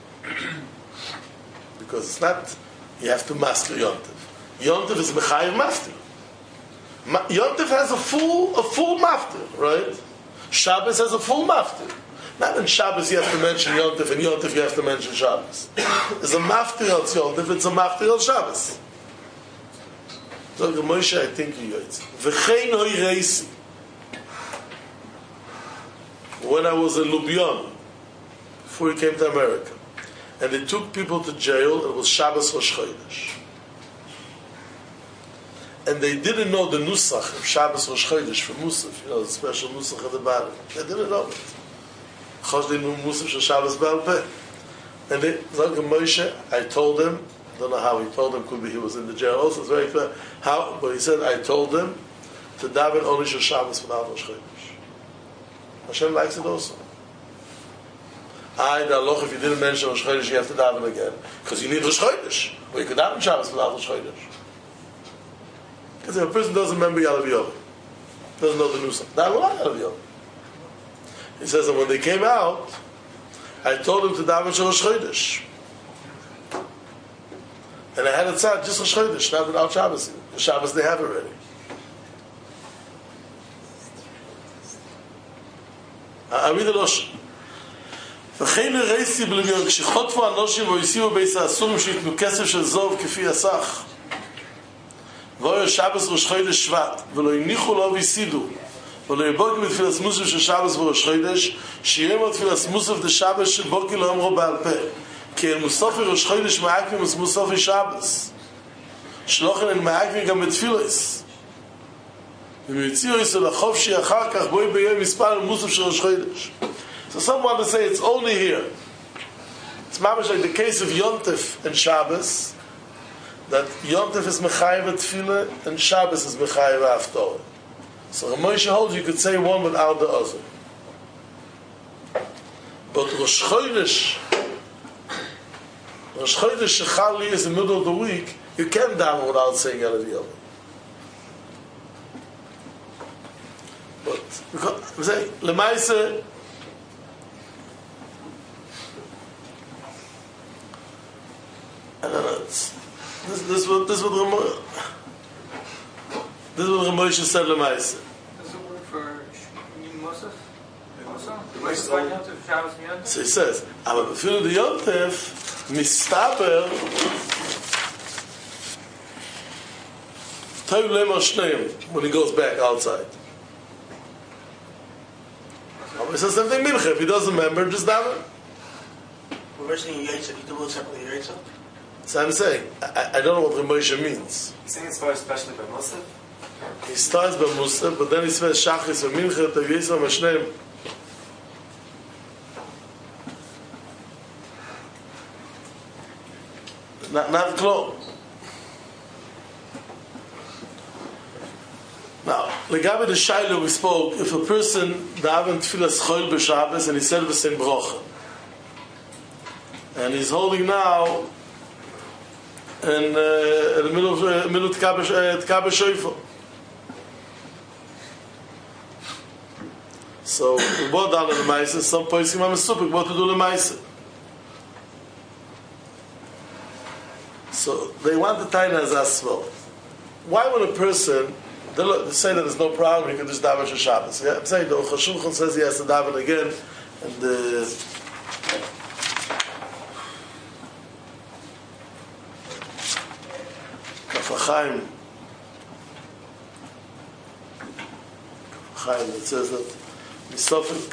Because it's not, you have to master Yom Tov. Yom Tov is mechayev maftir. Yom Tov has a full maftir, right? Shabbos has a full maftir. Not in Shabbos you have to mention Yom Tov, and Yom Tov you have to mention Shabbos. There's a maftir on Yom Tov, it's a maftir on Shabbos. So Moshe, I think you yoytz. V'chein hoi reisi. When I was in Lubyon, before he came to America, and they took people to jail, it was Shabbos Rosh Chodesh. And they didn't know the Nusach of Shabbos Rosh Chodesh for Musaf, the special Nusach at the bottom. They didn't know it. Because they knew Musaf for Shabbos Baal Peh. And they, like Moshe, I told them, I don't know how he told them, could be he was in the jail also, it's very clear. How, but he said, I told them to daven only for Shabbos without Rosh Chodesh. Hashem likes it also. The halacha, if you didn't mention Rosh Chodesh, you have to daven again. Because you need Rosh Chodesh. But you could daven Shabbos without Rosh Chodesh. Because if a person doesn't remember Yalav Yom, doesn't know the Nusach, that will not Yalav Yom. He says that when they came out, I told them to daven Rosh Chodesh. And I had it said, just Rosh Chodesh, not without Shabbos. The Shabbos they have already. I read the Rosh. וכן הרייסי בלמיון, כשחוטפו אנושים ויסיעו בייס האסורים שיתנו כסף של זוב כפי הסך. ואויר שבס ראש חודש שבט, ולא הניחו לו ויסידו, ולא יבוקי בתפילת מוסף של שבס וראש חודש, שיהיה לו תפילת מוסף דשבס שבוקי לא אמרו בעל פה. כי אל מוספי ראש חודש מעקבים מוספי שבס. שלוחן אל מעקבים גם בתפילס. ומציעו יסו לחופשי אחר כך בואי ביום מספר מוסף של ראש חודש. So some want to say it's only here. It's mamish like the case of Yom Tov and Shabbos, that Yom Tov is mechayev tefillah and Shabbos is mechayev haftorah. So Moshe holds you could say one without the other. But Rosh Chodesh Shechali is in the middle of the week, you can daven without saying Yalav Yom. But because we say Lemaise. This is what Moshe said Lemaise. Does it work for Musaf? So he says, "Aber before the Yom Tov, mistaber Tov lemar shneim when he goes back outside." He says something mincha. If he doesn't remember, just daven. We're mentioning Yitzhak. You do it separately, Yitzhak. So I'm saying, I don't know what Moshe means. He's saying it's for especially by Musaf? He starts by Musaf, but then he says Shachris and Mincha, Tov Yisrael Mashneim. Not close. Now, Legabe the Shaila we spoke, if a person davened tefillas choil b'Shabbos and he said v'sein brocha, and he's holding now in the middle of Tkabeh Shofar. So we brought down the Lemaisa, some poskim are mesupik, what to do Lemaisa. So they want the Taina as well. Why would a person, they say that there's no problem, he can just daven Shabbos. Yeah? I'm saying the Aruch HaShulchan says he has to daven again, and the Chaim, it says that Misofik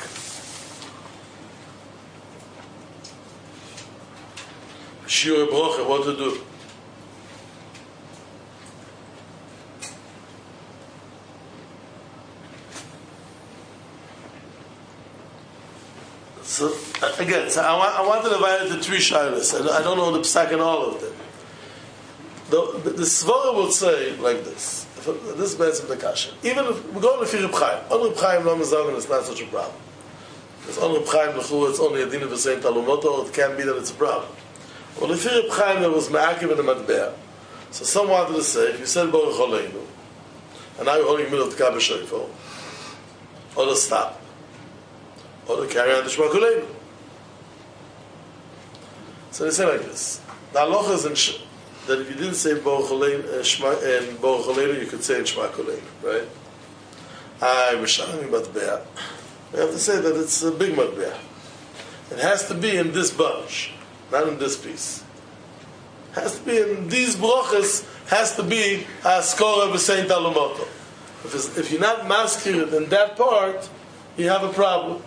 Shiur Brocha, what to do? So again, I want to divide it into three shilas. I don't know the psak in all of them. The Svara will say like this. This is Be'etzim the Kasha. Even if we go to Reb Chaim, on Reb Chaim Lo Mezagen, it's not such a problem. Because on Reb Chaim L'chu, it's only a din of the same talumoto, it can't be that it's a problem. Well, if Reb Chaim there was Me'akiv and a Matbeah, so some wanted to say, if you said Baruch Aleinu, and now you're holding middle of Tkabeh Shofar, or to stop, or to carry on the Shema Kuleinu. So they say like this. The halacha is in that if you didn't say Baruch Aleinu, you could say in Shema Kuleinu, right? We have to say that it's a big matbeah. It has to be in this bunch, not in this piece. It has to be in these brachas, has to be Ha'askora B'Sein Talumoto. If you're not masked in that part, you have a problem.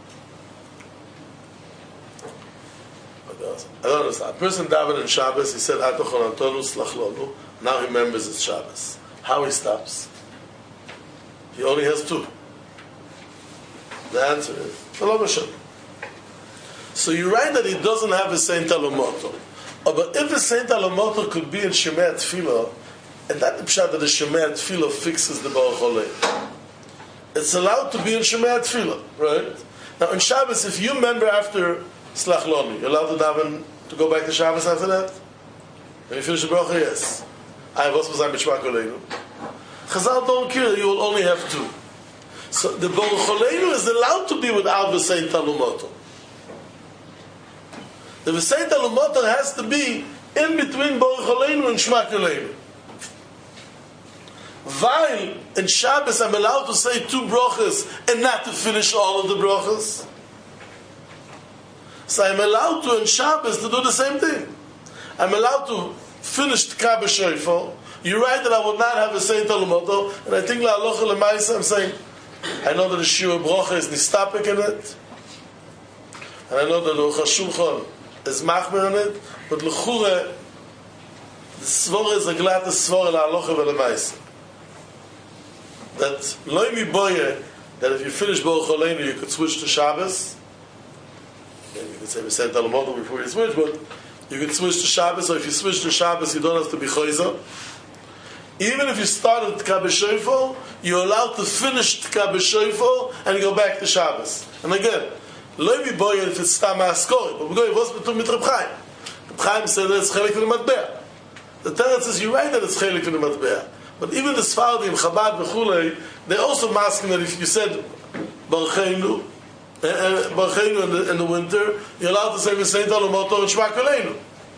I don't understand. A person davened in Shabbos, he said, Atochon Antonu Slachlonu. Now he remembers it's Shabbos. How he stops? He only has two. The answer is, Shalom Hashem. So you write that he doesn't have a Saint Alamoto. But if a Saint Alamoto could be in Shemei Tefillah, and that the pshat that the Shemei Tefillah fixes the Baruch Aleinu, it's allowed to be in Shemei Tefillah, right? Now in Shabbos, if you remember after Slach Loni, you're allowed to daven to go back to Shabbos after that? When you finish the bracha, yes. I was Mazayim B'Shema Koleinu. Chazal don't care, you will only have two. So the Baruch Aleinu is allowed to be without V'sein Talumoto. The V'sein Talumoto has to be in between Baruch Aleinu and Shema Koleinu. While in Shabbos I'm allowed to say two brachas and not to finish all of the brachas. So I'm allowed to in Shabbos to do the same thing. I'm allowed to finish Tkabeh Shofar. You're right that I will not have a Saint Talumoto, and I think la'alocha l'maisa I'm saying, I know that the Shiur Brocha is nistapik in it, and I know that the Aruch HaShulchan is machmer in it, but l'chure, the svora is a glat svora la'alocha v'l'maisa. That loy mi boye, that if you finish Baruch Aleinu you could switch to Shabbos. You could say we said Talamoto before you switch, but you could switch to Shabbos, or if you switch to Shabbos you don't have to be Choyza. Even if you started Tkabeh Shofar, you're allowed to finish Tkabeh Shofar and go back to Shabbos. And again, loy mi boye if it's Stam Ha'askori, but we're going to go with Reb Chaim. Reb Chaim said that it's Chelik v'Nemat Be'ah. The Teretz says you're right that it's Chelik v'Nemat Be'ah. But even the Sfardim, Chabad v'chulei, they also masking that if you said Barucheinu in the winter, you're allowed to say V'sein Talumoto and Shema Koleinu.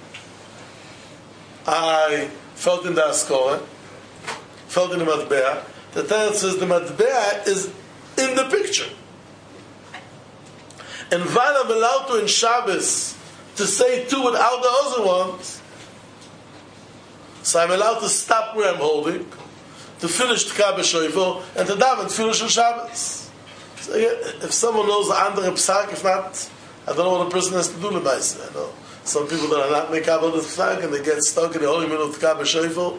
I felt in the Askora, felt in the Matbeah. The Teretz says the Matbeah is in the picture. And while I'm allowed to in Shabbos to say two without the other ones, so I'm allowed to stop where I'm holding, to finish Tkabeh Shofar, and to daven finish on Shabbos. So if someone knows the andere psak, if not, I don't know what a person has to do l'maisa. I know some people that are not mekabel the psak and they get stuck in the holy middle of Tkabeh Shofar.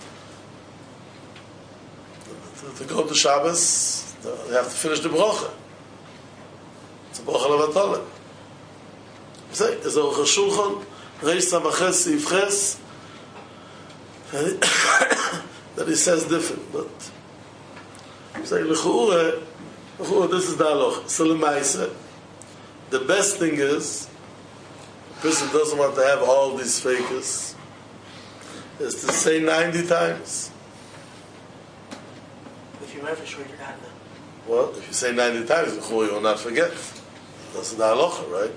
To go to Shabbos, they have to finish the bracha. It's a bracha levatoleh. Say, there's a Aruch HaShulchan, Reish Samaches Seif Ches, that he says different, but Say, l'chu'ura, this is the halacha. So l'maisa, the best thing is, a person doesn't want to have all these fakers, is to say 90 times. If you remember, sure you forgot them. Well, if you say 90 times, l'chu'ura, you will not forget. That's the halacha, right?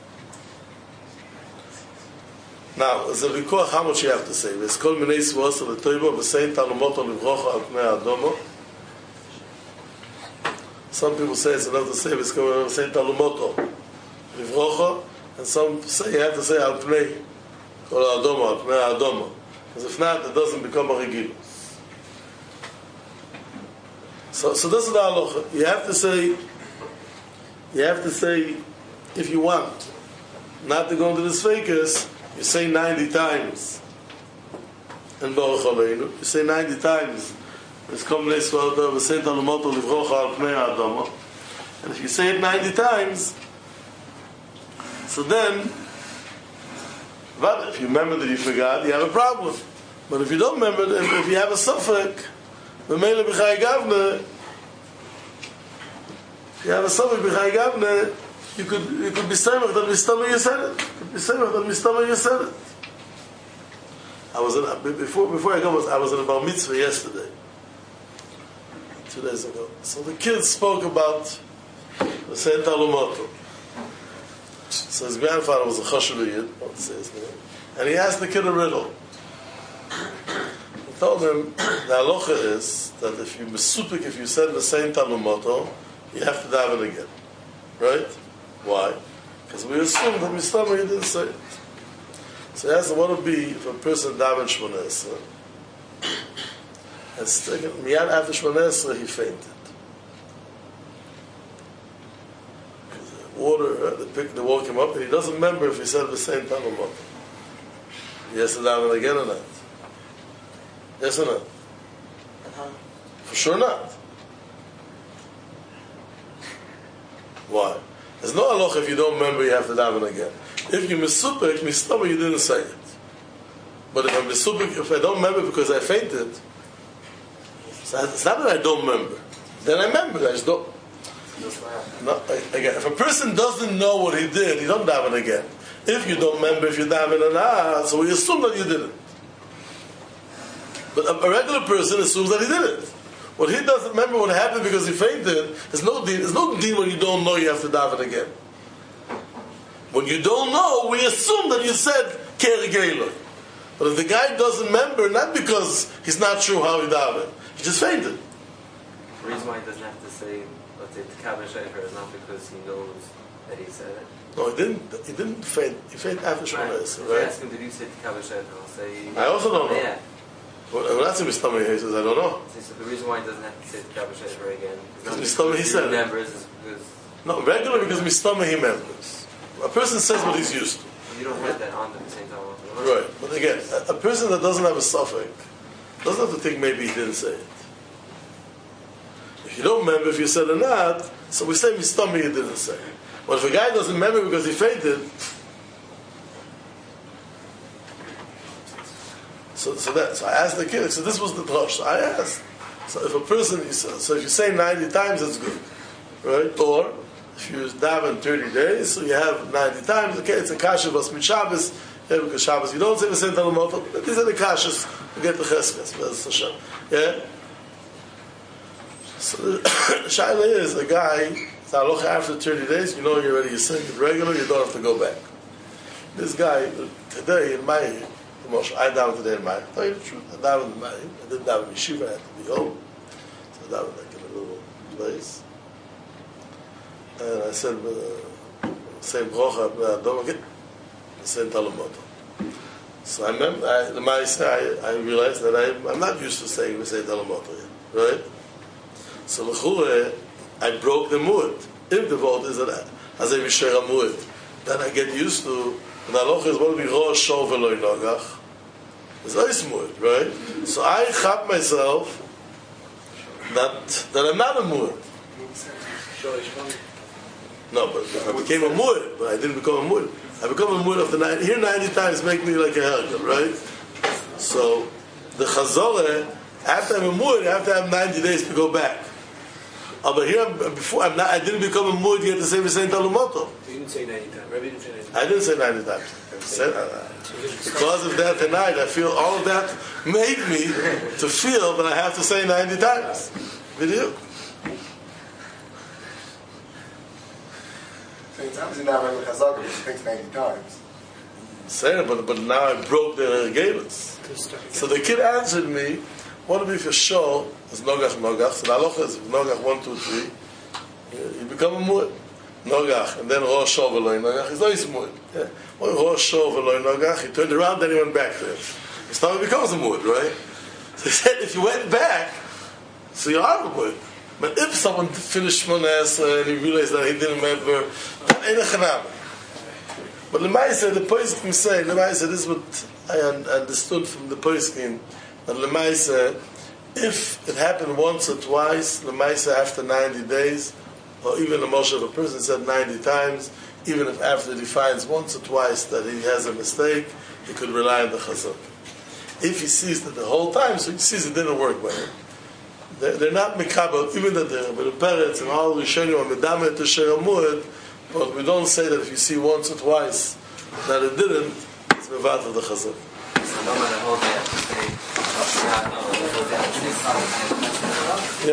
Now, there's a vikuach how much you have to say. There's kol minei svos al toivo v'sein talumoto livrocha al pnei adomo. Some people say it's enough to say there's kol minei v'sein talumoto livrocha, and some say you have to say al pnei kol adomo al pnei adomo. Because if not, it doesn't become a regil. So this is the halacha. You have to say, if you want not to go into the fakers, you say 90 times. And Baruch Aleinu, you say 90 times. It's komnei svota v'sein talumoto livrocha al pnei adama. And if you say it 90 times, so then, but if you remember that you forgot, you have a problem. But if you don't remember, if you have a suffix, v'meile b'chai gavne, if you have a suffix b'chai gavne, you could be samech that mistama you said it. You said it. I was before I go. I was in a bar mitzvah yesterday, 2 days ago. So the kids spoke about the Saint Talumoto. So his grandfather was a chashuv yid, I won't say his name, and he asked the kid a riddle. He told him the halacha is that if you mesupik, if you said the Saint Talumoto, you have to daven again, right? Why? Because we assume that Mistama he didn't say it. So he asked what would be if a person daven Shmoneh Esrei, and miyad after Shmoneh Esrei he fainted. The woke him up, and he doesn't remember if he said the same time or not. He has to daven again or not? Yes or not? For sure not. Why? There's no halacha if you don't remember you have to daven again. If you misupik, mistama, you didn't say it. But if I'm misupik, if I don't remember because I fainted, so it's not that I don't remember. Then I remember. I just don't. No, again, if a person doesn't know what he did, he don't daven again. If you don't remember if you daven or not, so we assume that you didn't. But a regular person assumes that he did it. What he doesn't remember what happened because he fainted, there's no deal when you don't know you have to daven again. When you don't know, we assume that you said Kerigelo. But if the guy doesn't remember, not because he's not sure how he davened, he just fainted. The reason why he doesn't have to say, let's say, T'kabel Shefer is not because he knows that he said it. No, he didn't faint. He fainted after Shmoneh Esrei, right? If I ask him, did you say T'kabel Shefer? I'll say... I also don't know. Yeah. Well, that's in Mistama, he says, I don't know. So the reason why he doesn't have to say T'kabel Shefer again is not Mistama, he said it. remembers, is because... No, regular because Mistama, he remembers. A person says what he's used to. You don't have that on at the same time. Right, but again, a person that doesn't have a suffix doesn't have to think maybe he didn't say it. If you don't remember if you said it or not, so we say Mistama, he didn't say it. But if a guy doesn't remember because he fainted, so I asked the kid, so this was the drush. So I asked. So if a person, so if you say 90 times, that's good. Right? Or, if you daven 30 days, so you have 90 times, okay, it's a kasha vas mit Shabbos, yeah, because Shabbos, you don't say the same Talmud, these are the kashas, you get the cheskes, yeah? So the shaila is, a guy, halacha after 30 days, you know you're already saying it regular, you don't have to go back. This guy, today in my I davened today in my, I tell you the truth, I davened in my, I didn't daven in yeshiva, I had to be home, so I davened like in a little place. And I said, same brocha, don't get the same Talamoto. So I remember, I realized that I'm not used to saying the same Talamoto yet, right? So l'chure, I broke the muad. If the vote is that as I share a muad, then I get used to. The halacha is what we rosh shov v'lo nogach. It's nice muad, right? So I chap myself that I'm not a muad. No, but I became a muad, but I didn't become a muad. I become a muad after 90. Here 90 times make me like a herger, right? So the chazorah, after I'm a muad, I have to have 90 days to go back. but here, before, I didn't become a mu'ud yet to say V'sein Talumoto. You didn't say 90 times. Rabbi didn't say 90 times. I didn't say 90 times. Because of that tonight, I feel all of that made me to feel that I have to say 90 times. Video. So it's obviously not regular chazaka, but it takes 90 times. Saying it, but now I broke the galas. So the kid answered me, what if your show is Nogach Nogach? So the halacha is Nogach 1, 2, 3. You become a mu'ud. Nogach, and then Rosh Shov Eloi Nogach. He's not mu'ud. When Rosh Shov Eloi Nogach, he turned around, then he went back to it. So now he becomes a mu'ud, right? So he said, if you went back, so you are a mu'ud. But if someone finished Shmones and he realized that he didn't remember, then ain't a chanam. But Lemaisa, the Poskim say, Lemaisa, this is what I understood from the Poskim, that Lemaisa, if it happened once or twice, Lemaisa after 90 days, or even a Moshe of a person said 90 times, even if after he finds once or twice that he has a mistake, he could rely on the chazak. If he sees that the whole time, so he sees it didn't work well. They're not mikabel, even that the Peretz and all Rishonim are medamet to sheramud, but we don't say that if you see once or twice that it didn't, it's mevat of the chazak. So no matter how they have to say,